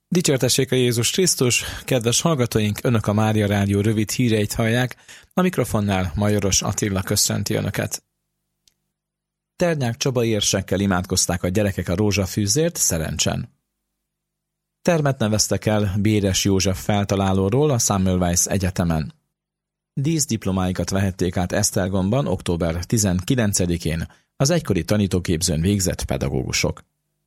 Dicsértessék a Jézus Krisztus, kedves hallgatóink, Önök a Mária Rádió rövid híreit hallják, a mikrofonnál Majoros Attila köszönti Önöket. Ternyák Csaba érsekkel imádkozták a gyerekek a rózsafűzért Szerencsen. Termet neveztek el Béres József feltalálóról a Semmelweis Egyetemen. Díszdiplomáikat vehették át Esztergomban október 19-én az egykori tanítóképzőn végzett pedagógusok.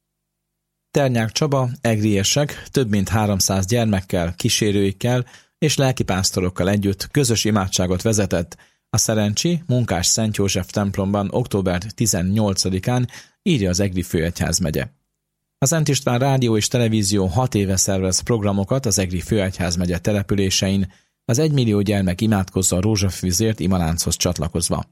Ternyák Csaba, egriések több mint 300 gyermekkel, kísérőikkel és lelkipásztorokkal együtt közös imádságot vezetett a Szerencsi Munkás Szent József templomban október 18-án, írja az Egri főegyházmegye. A Szent István Rádió és Televízió 6 éve szervez programokat az Egri főegyházmegye településein, az 1 millió gyermek imádkozza a rózsafűzért imalánchoz csatlakozva.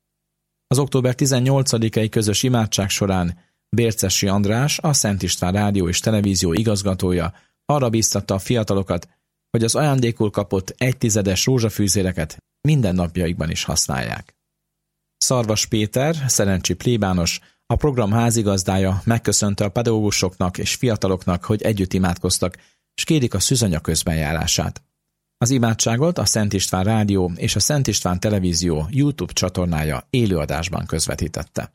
Az október 18-ai közös imádság során Bércesi András, a Szent István Rádió és Televízió igazgatója arra bíztatta a fiatalokat, hogy az ajándékul kapott 1/10 rózsafűzéreket mindennapjaikban is használják. Szarvas Péter, szerencsi plébános, a program házigazdája megköszönte a pedagógusoknak és fiataloknak, hogy együtt imádkoztak, és kérik a szűzanya közbenjárását. Az imádságot a Szent István Rádió és a Szent István Televízió YouTube csatornája élőadásban közvetítette.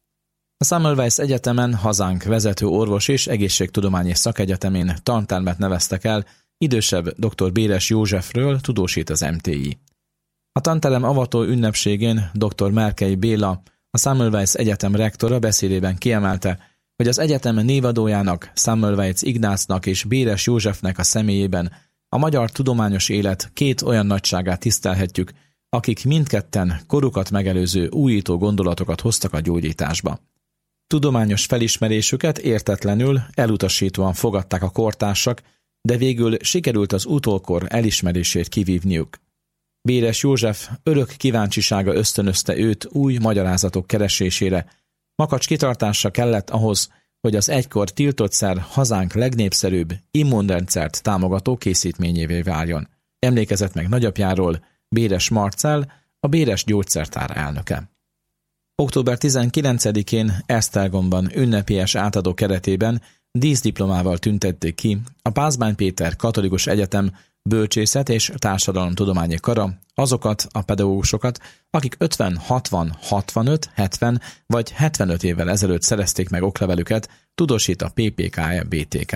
A Semmelweis Egyetemen, hazánk vezető orvos és egészségtudományi szakegyetemén tantermet neveztek el idősebb dr. Béres Józsefről, tudósít az MTI. A tanterem avató ünnepségén dr. Merkei Béla, a Semmelweis Egyetem rektora beszédében kiemelte, hogy az egyetem névadójának, Semmelweis Ignácnak és Béres Józsefnek a személyében a magyar tudományos élet 2 olyan nagyságát tisztelhetjük, akik mindketten korukat megelőző újító gondolatokat hoztak a gyógyításba. Tudományos felismerésüket értetlenül, elutasítóan fogadták a kortársak, de végül sikerült az utókor elismerését kivívniuk. Béres József örök kíváncsisága ösztönözte őt új magyarázatok keresésére, makacs kitartása kellett ahhoz, hogy az egykor tiltott szer hazánk legnépszerűbb immunrendszert támogató készítményévé váljon. Emlékezett meg nagyapjáról Béres Marcell, a Béres Gyógyszertár elnöke. Október 19-én Esztergomban ünnepélyes átadó keretében díszdiplomával tüntették ki a Pázmány Péter Katolikus Egyetem Bölcsészet és Társadalomtudományi Kara azokat a pedagógusokat, akik 50, 60, 65, 70 vagy 75 évvel ezelőtt szerezték meg oklevelüket, tudósít a PPK-BTK.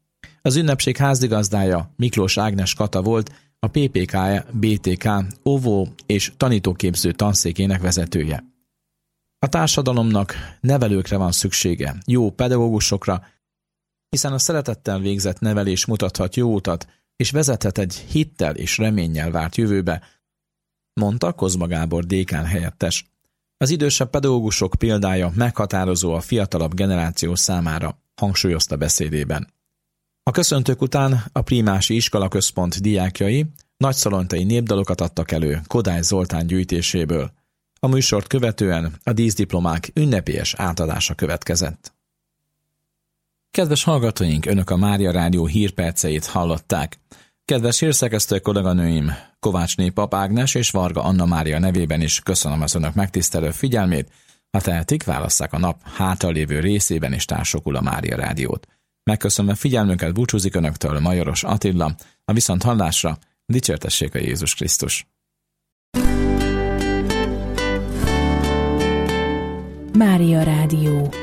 Az ünnepség házigazdája Miklós Ágnes Kata volt, a PPK-BTK óvó és tanítóképző tanszékének vezetője. A társadalomnak nevelőkre van szüksége, jó pedagógusokra, hiszen a szeretettel végzett nevelés mutathat jó utat, és vezethet egy hittel és reménnyel várt jövőbe, mondta Kozma Gábor dékán helyettes. Az idősebb pedagógusok példája meghatározó a fiatalabb generáció számára, hangsúlyozta beszédében. A köszöntők után a Prímási Iskolaközpont diákjai nagyszalontai népdalokat adtak elő Kodály Zoltán gyűjtéséből. A műsort követően a díszdiplomák ünnepélyes átadása következett. Kedves hallgatóink, Önök a Mária Rádió hírperceit hallották. Kedves hírszerkesztő kolléganőim, Kovácsné Pap Ágnes és Varga Anna Mária nevében is köszönöm az Önök megtisztelő figyelmét. Ha tehetik, válasszák a nap hátralévő részében és társokul a Mária Rádiót. Megköszönve figyelmünket, búcsúzik Önöktől Majoros Attila, a viszonthallásra, dicsértessék a Jézus Krisztus. Mária Rádió.